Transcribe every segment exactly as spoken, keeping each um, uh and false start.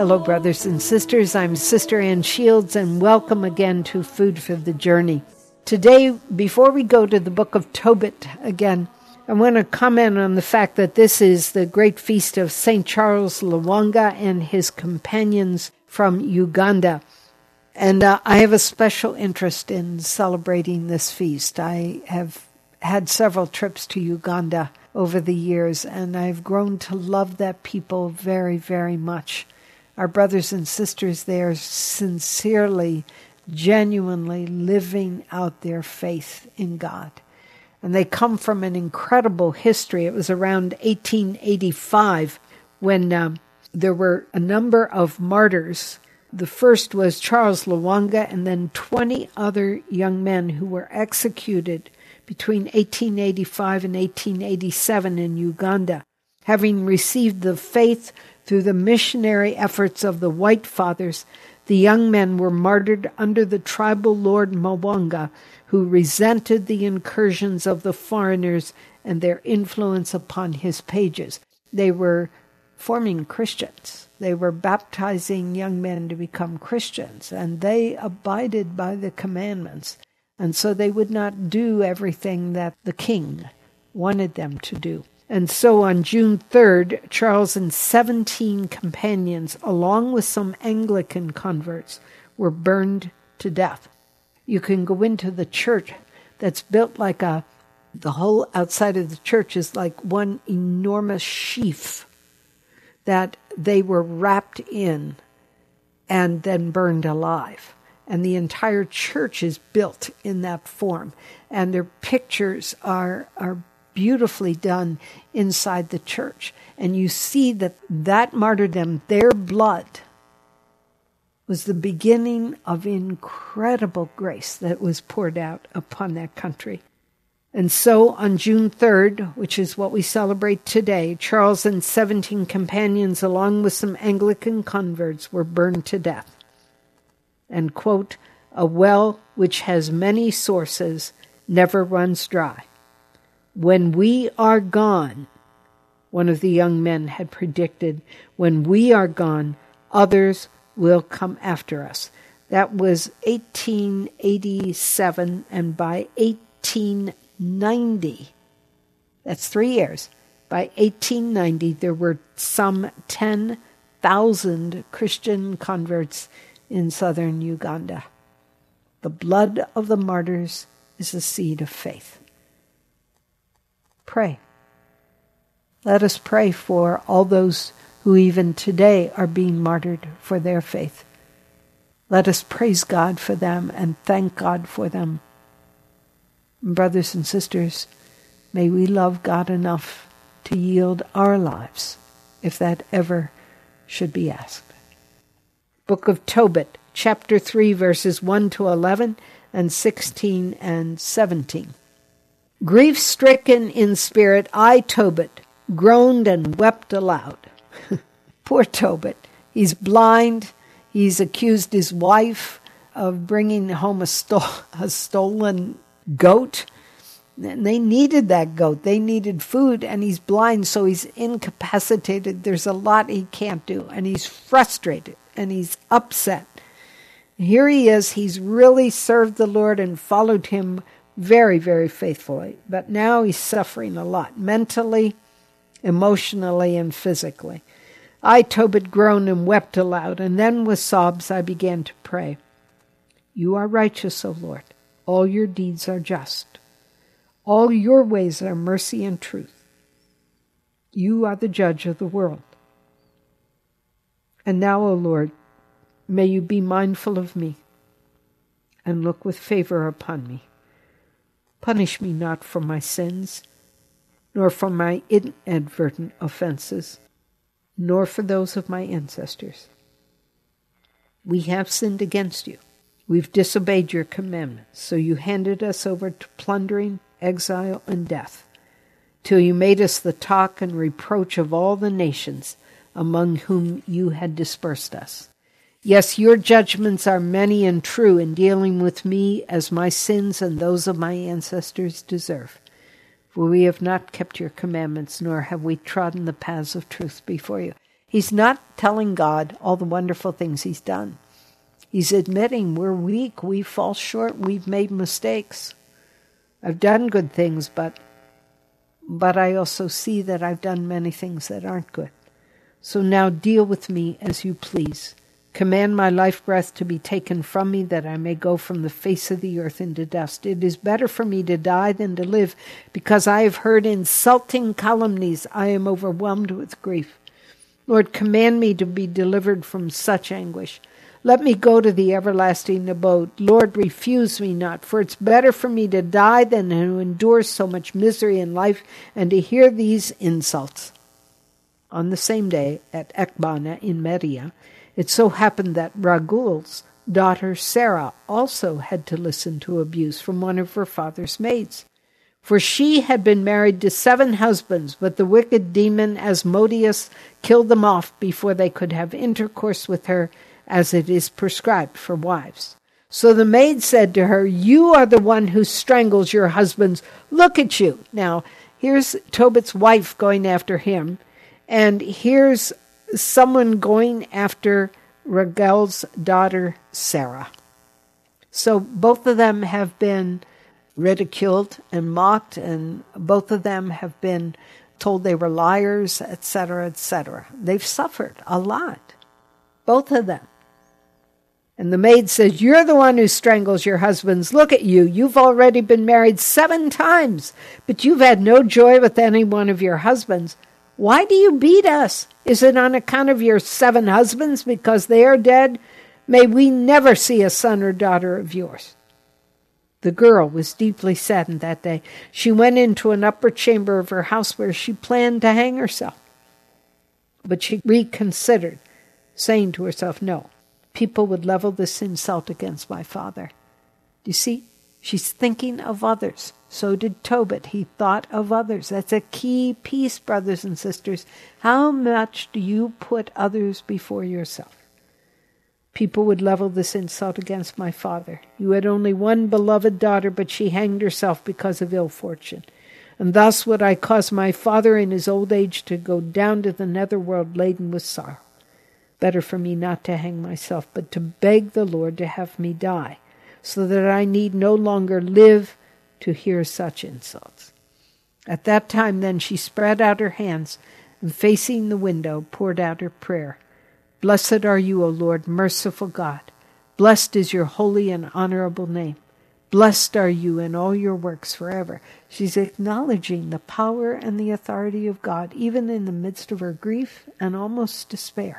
Hello, brothers and sisters. I'm Sister Ann Shields, and welcome again to Food for the Journey. Today, before we go to the book of Tobit again, I want to comment on the fact that this is the great feast of Saint Charles Lwanga and his companions from Uganda. And uh, I have a special interest in celebrating this feast. I have had several trips to Uganda over the years, and I've grown to love that people very, very much. Our brothers and sisters there sincerely, genuinely living out their faith in God. And they come from an incredible history. It was around eighteen eighty-five when um, there were a number of martyrs. The first was Charles Lwanga, and then twenty other young men who were executed between eighteen eighty-five and eighteen eighty-seven in Uganda, having received the faith through the missionary efforts of the White Fathers. The young men were martyred under the tribal lord Mwanga, who resented the incursions of the foreigners and their influence upon his pages. They were forming Christians. They were baptizing young men to become Christians, and they abided by the commandments. And so they would not do everything that the king wanted them to do. And so on June third, Charles and seventeen companions, along with some Anglican converts, were burned to death. You can go into the church that's built like a, the whole outside of the church is like one enormous sheath that they were wrapped in and then burned alive. And the entire church is built in that form. And their pictures are are beautifully done inside the church. And you see that that martyrdom, their blood, was the beginning of incredible grace that was poured out upon that country. And so on June third, which is what we celebrate today, Charles and seventeen companions, along with some Anglican converts, were burned to death. And, quote, "A well which has many sources never runs dry. When we are gone," one of the young men had predicted, "when we are gone, others will come after us." That was eighteen eighty-seven, and by eighteen ninety, that's three years, by eighteen ninety there were some ten thousand Christian converts in southern Uganda. The blood of the martyrs is the seed of faith. Pray. Let us pray for all those who even today are being martyred for their faith. Let us praise God for them and thank God for them. Brothers and sisters, may we love God enough to yield our lives, if that ever should be asked. Book of Tobit, chapter three, verses one to eleven, and sixteen and seventeen. Grief-stricken in spirit, I, Tobit, groaned and wept aloud. Poor Tobit. He's blind. He's accused his wife of bringing home a, sto- a stolen goat. And they needed that goat. They needed food, and he's blind, so he's incapacitated. There's a lot he can't do, and he's frustrated, and he's upset. Here he is. He's really served the Lord and followed him very, very faithfully. But now he's suffering a lot, mentally, emotionally, and physically. I, Tobit, groaned and wept aloud, and then with sobs I began to pray. You are righteous, O Lord. All your deeds are just. All your ways are mercy and truth. You are the judge of the world. And now, O Lord, may you be mindful of me and look with favor upon me. Punish me not for my sins, nor for my inadvertent offenses, nor for those of my ancestors. We have sinned against you. We've disobeyed your commandments, so you handed us over to plundering, exile, and death, till you made us the talk and reproach of all the nations among whom you had dispersed us. Yes, your judgments are many and true in dealing with me as my sins and those of my ancestors deserve. For we have not kept your commandments, nor have we trodden the paths of truth before you. He's not telling God all the wonderful things he's done. He's admitting we're weak, we fall short, we've made mistakes. I've done good things, but but I also see that I've done many things that aren't good. So now deal with me as you please. Command my life breath to be taken from me, that I may go from the face of the earth into dust. It is better for me to die than to live, because I have heard insulting calumnies. I am overwhelmed with grief. Lord, command me to be delivered from such anguish. Let me go to the everlasting abode. Lord, refuse me not, for it's better for me to die than to endure so much misery in life and to hear these insults. On the same day, at Ecbatana in Media, it so happened that Raguel's daughter Sarah also had to listen to abuse from one of her father's maids. For she had been married to seven husbands, but the wicked demon Asmodeus killed them off before they could have intercourse with her, as it is prescribed for wives. So the maid said to her, "You are the one who strangles your husbands. Look at you." Now, here's Tobit's wife going after him, and here's someone going after Raguel's daughter, Sarah. So both of them have been ridiculed and mocked, and both of them have been told they were liars, et cetera, et cetera. They've suffered a lot, both of them. And the maid says, "You're the one who strangles your husbands. Look at you. You've already been married seven times, but you've had no joy with any one of your husbands. Why do you beat us? Is it on account of your seven husbands, because they are dead? May we never see a son or daughter of yours." The girl was deeply saddened that day. She went into an upper chamber of her house where she planned to hang herself. But she reconsidered, saying to herself, "No, people would level this insult against my father." Do you see? She's thinking of others. So did Tobit. He thought of others. That's a key piece, brothers and sisters. How much do you put others before yourself? People would level this insult against my father. You had only one beloved daughter, but she hanged herself because of ill fortune. And thus would I cause my father in his old age to go down to the netherworld laden with sorrow. Better for me not to hang myself, but to beg the Lord to have me die, so that I need no longer live to hear such insults. At that time then she spread out her hands, and facing the window poured out her prayer. Blessed are you, O Lord, merciful God. Blessed is your holy and honorable name. Blessed are you in all your works forever. She's acknowledging the power and the authority of God, even in the midst of her grief and almost despair.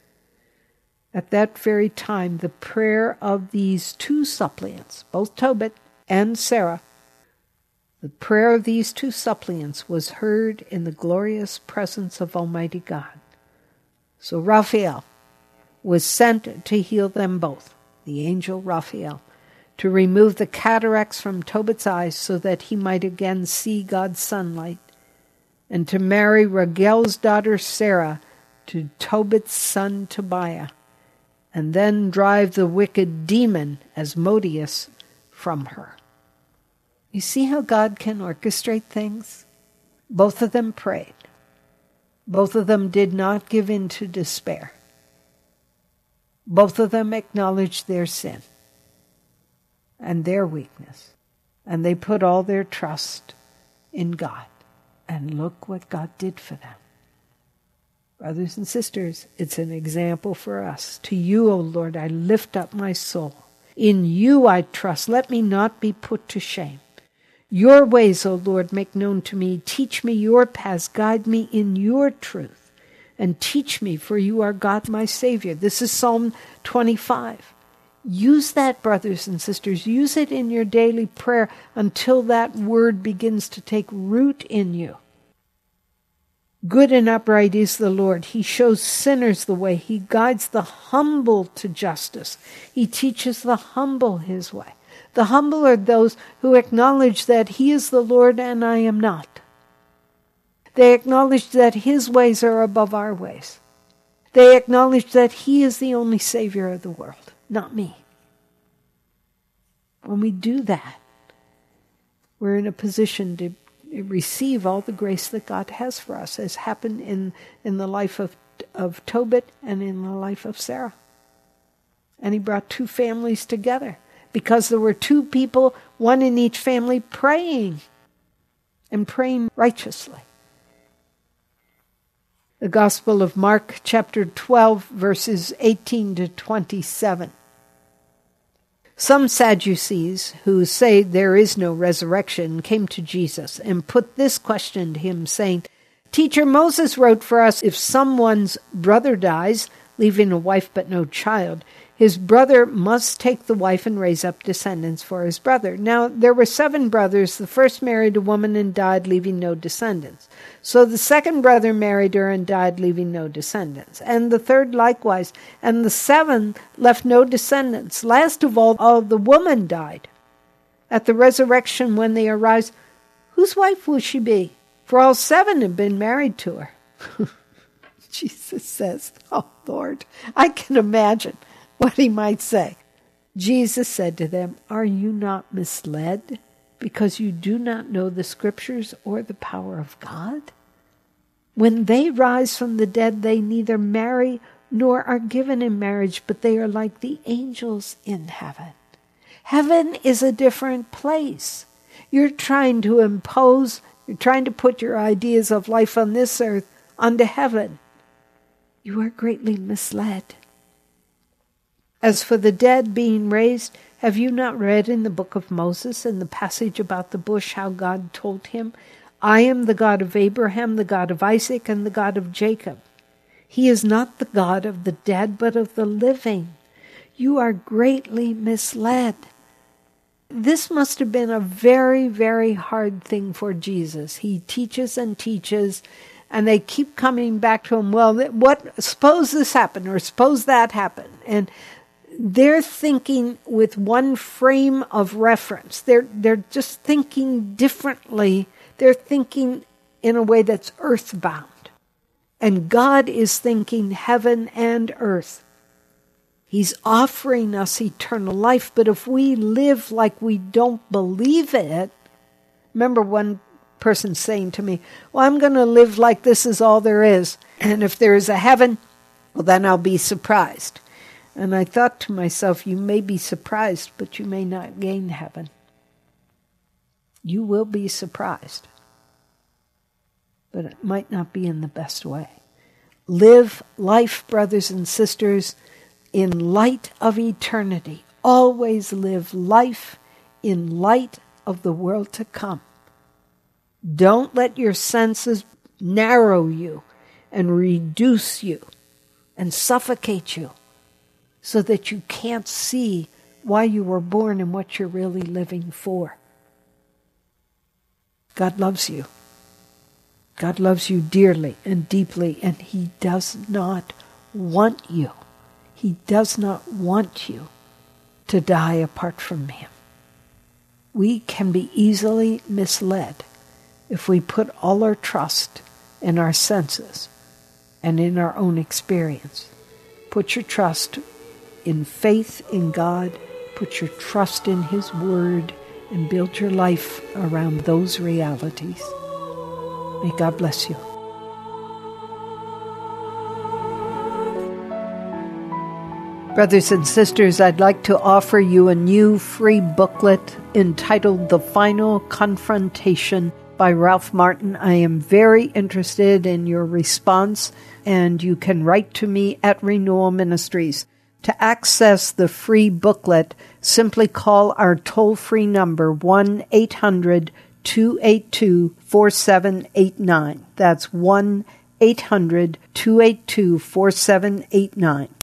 At that very time, the prayer of these two suppliants, both Tobit and Sarah, the prayer of these two suppliants was heard in the glorious presence of Almighty God. So Raphael was sent to heal them both, the angel Raphael, to remove the cataracts from Tobit's eyes so that he might again see God's sunlight, and to marry Raguel's daughter Sarah to Tobit's son Tobiah, and then drive the wicked demon Asmodeus from her. You see how God can orchestrate things? Both of them prayed. Both of them did not give in to despair. Both of them acknowledged their sin and their weakness, and they put all their trust in God. And look what God did for them. Brothers and sisters, it's an example for us. To you, O Lord, I lift up my soul. In you I trust. Let me not be put to shame. Your ways, O Lord, make known to me. Teach me your paths. Guide me in your truth. And teach me, for you are God my Savior. This is Psalm twenty-five. Use that, brothers and sisters. Use it in your daily prayer until that word begins to take root in you. Good and upright is the Lord. He shows sinners the way. He guides the humble to justice. He teaches the humble his way. The humble are those who acknowledge that he is the Lord and I am not. They acknowledge that his ways are above our ways. They acknowledge that he is the only Savior of the world, not me. When we do that, we're in a position to receive all the grace that God has for us, as happened in, in the life of of Tobit and in the life of Sarah. And he brought two families together because there were two people, one in each family, praying and praying righteously. The Gospel of Mark, chapter twelve, verses eighteen to twenty-seven. Some Sadducees, who say there is no resurrection, came to Jesus and put this question to him, saying, "Teacher, Moses wrote for us, if someone's brother dies, leaving a wife but no child, his brother must take the wife and raise up descendants for his brother. Now there were seven brothers. The first married a woman and died, leaving no descendants. So the second brother married her and died, leaving no descendants. And the third likewise. And the seventh left no descendants. Last of all, all the woman died. At the resurrection, when they arise, whose wife will she be? For all seven have been married to her." Jesus says, "Oh Lord, I can imagine what he might say." Jesus said to them, "Are you not misled because you do not know the Scriptures or the power of God? When they rise from the dead, they neither marry nor are given in marriage, but they are like the angels in heaven." Heaven is a different place. You're trying to impose, you're trying to put your ideas of life on this earth onto heaven. You are greatly misled. As for the dead being raised, have you not read in the book of Moses, in the passage about the bush, how God told him, "I am the God of Abraham, the God of Isaac, and the God of Jacob." He is not the God of the dead, but of the living. You are greatly misled. This must have been a very, very hard thing for Jesus. He teaches and teaches, and they keep coming back to him, well, what? Suppose this happened, or suppose that happened. And they're thinking with one frame of reference. They're they're just thinking differently. They're thinking in a way that's earthbound. And God is thinking heaven and earth. He's offering us eternal life, but if we live like we don't believe it, remember one person saying to me, well, I'm going to live like this is all there is. And if there is a heaven, well, then I'll be surprised. And I thought to myself, you may be surprised, but you may not gain heaven. You will be surprised, but it might not be in the best way. Live life, brothers and sisters, in light of eternity. Always live life in light of the world to come. Don't let your senses narrow you and reduce you and suffocate you so that you can't see why you were born and what you're really living for. God loves you. God loves you dearly and deeply, and He does not want you. He does not want you to die apart from Him. We can be easily misled if we put all our trust in our senses and in our own experience. Put your trust in faith in God. Put your trust in His Word and build your life around those realities. May God bless you. Brothers and sisters, I'd like to offer you a new free booklet entitled The Final Confrontation by Ralph Martin. I am very interested in your response, and you can write to me at Renewal Ministries. To access the free booklet, simply call our toll-free number one eight hundred two eight two four seven eight nine. That's one eight hundred two eight two four seven eight nine.